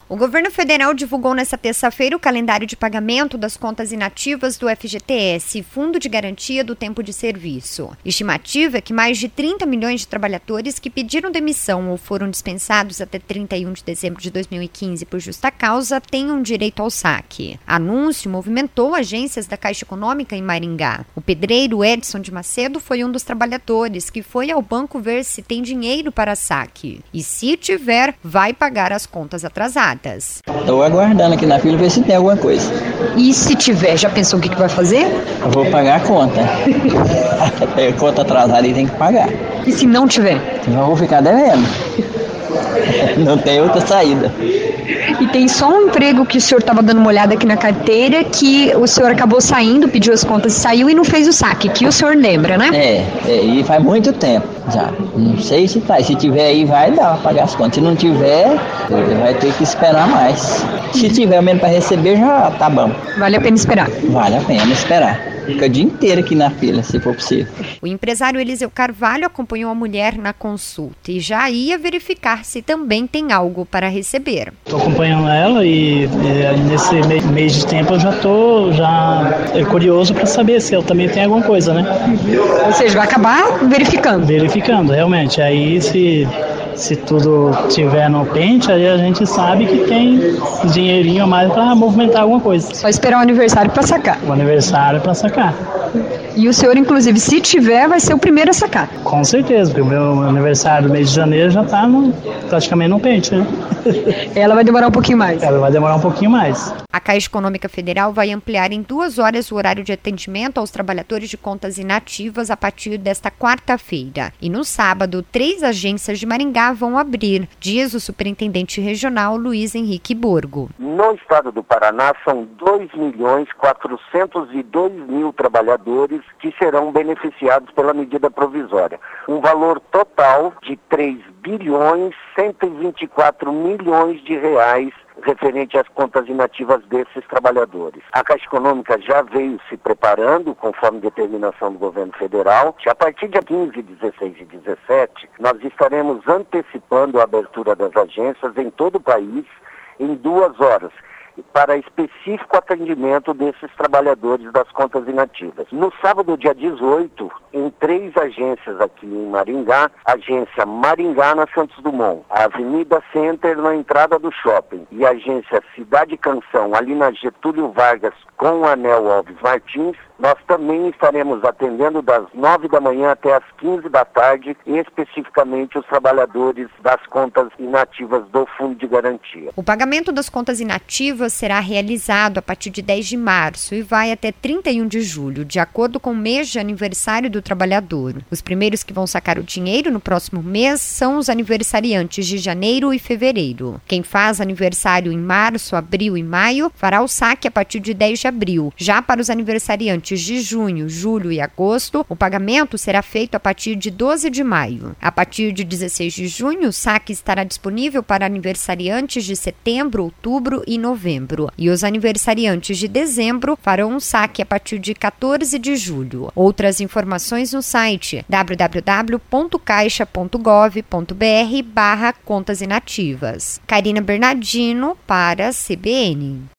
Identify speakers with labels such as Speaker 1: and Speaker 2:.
Speaker 1: O governo federal divulgou nesta terça-feira o calendário de pagamento das contas inativas do FGTS, Fundo de Garantia do Tempo de Serviço. Estimativa é que mais de 30 milhões de trabalhadores que pediram demissão ou foram dispensados até 31 de dezembro de 2015 por justa causa tenham direito ao saque. Anúncio movimentou agências da Caixa Econômica em Maringá. O pedreiro Edson de Macedo foi um dos trabalhadores que foi ao banco ver se tem dinheiro para saque. E se tiver, vai pagar as contas atrasadas.
Speaker 2: Estou aguardando aqui na fila ver se tem alguma coisa.
Speaker 1: E se tiver, já pensou o que vai fazer?
Speaker 2: Eu vou pagar a conta. A conta atrasada e tem que pagar.
Speaker 1: E se não tiver?
Speaker 2: Eu vou ficar devendo. Não tem outra saída.
Speaker 1: E tem só um emprego que o senhor estava dando uma olhada aqui na carteira, que o senhor acabou saindo, pediu as contas e saiu e não fez o saque, que o senhor lembra, né?
Speaker 2: E faz muito tempo já. Não sei se tá. Se tiver aí, vai dar pra pagar as contas. Se não tiver, vai ter que esperar mais. Se tiver mesmo para receber, já tá bom.
Speaker 1: Vale a pena esperar?
Speaker 2: Vale a pena esperar. Fica o dia inteiro aqui na fila, se for possível.
Speaker 1: O empresário Eliseu Carvalho acompanhou a mulher na consulta e já ia verificar se também tem algo para receber.
Speaker 3: Estou acompanhando ela e nesse mês de tempo eu já estou curioso para saber se ela também tem alguma coisa, né?
Speaker 1: Ou seja, vai acabar verificando?
Speaker 3: Verificando, realmente. Aí se tudo tiver no pente, aí a gente sabe que tem dinheirinho a mais para movimentar alguma coisa.
Speaker 1: Só esperar o aniversário para sacar.
Speaker 3: O aniversário para sacar.
Speaker 1: E o senhor, inclusive, se tiver, vai ser o primeiro a sacar.
Speaker 3: Com certeza, porque o meu aniversário do mês de janeiro já está praticamente no pente, né?
Speaker 1: Ela vai demorar um pouquinho mais.
Speaker 3: Ela vai demorar um pouquinho mais.
Speaker 1: A Caixa Econômica Federal vai ampliar em 2 horas o horário de atendimento aos trabalhadores de contas inativas a partir desta quarta-feira. E no sábado, 3 agências de Maringá vão abrir, diz o superintendente regional Luiz Henrique Borgo.
Speaker 4: No estado do Paraná, são 2.402.000 trabalhadores que serão beneficiados pela medida provisória. Um valor total de 3.124 bilhões de reais referente às contas inativas desses trabalhadores. A Caixa Econômica já veio se preparando, conforme determinação do governo federal, que a partir de 15, 16 e 17, nós estaremos antecipando a abertura das agências em todo o país em 2 horas, para específico atendimento desses trabalhadores das contas inativas. No sábado, dia 18, em 3 agências aqui em Maringá, a agência Maringá na Santos Dumont, a Avenida Center na entrada do shopping e a agência Cidade Canção ali na Getúlio Vargas com o Anel Alves Martins, nós também estaremos atendendo das 9 da manhã até as 15 da tarde, especificamente os trabalhadores das contas inativas do Fundo de Garantia.
Speaker 1: O pagamento das contas inativas será realizado a partir de 10 de março e vai até 31 de julho, de acordo com o mês de aniversário do trabalhador. Os primeiros que vão sacar o dinheiro no próximo mês são os aniversariantes de janeiro e fevereiro. Quem faz aniversário em março, abril e maio fará o saque a partir de 10 de abril. Já para os aniversariantes de junho, julho e agosto, o pagamento será feito a partir de 12 de maio. A partir de 16 de junho, o saque estará disponível para aniversariantes de setembro, outubro e novembro. E os aniversariantes de dezembro farão um saque a partir de 14 de julho. Outras informações no site www.caixa.gov.br/contas inativas. Karina Bernardino para a CBN.